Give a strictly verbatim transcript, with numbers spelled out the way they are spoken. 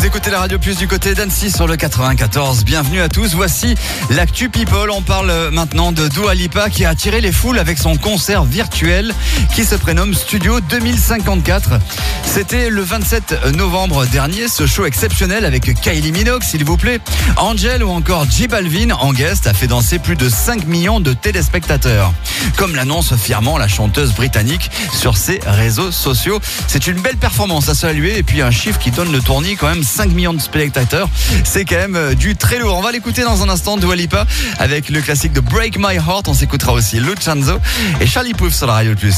écoutez la Radio Plus du côté d'Annecy sur le quatre-vingt-quatorze. Bienvenue à tous. Voici l'actu People. On parle maintenant de Dua Lipa qui a attiré les foules avec son concert virtuel qui se prénomme Studio deux mille cinquante-quatre. C'était le vingt-sept novembre dernier. Ce show exceptionnel avec Kylie Minogue, s'il vous plaît, Angel ou encore J Balvin en guest a fait danser plus de cinq millions de téléspectateurs. Comme l'annonce fièrement la chanteuse britannique sur ses réseaux sociaux. C'est une belle performance à saluer et puis un chiffre qui donne le tournis quand même cinq millions de spectateurs. C'est quand même du très lourd. On va l'écouter dans un instant, Dua Lipa avec le classique de Break My Heart. On s'écoutera aussi Lucenzo et Charlie Puth sur la Radio Plus.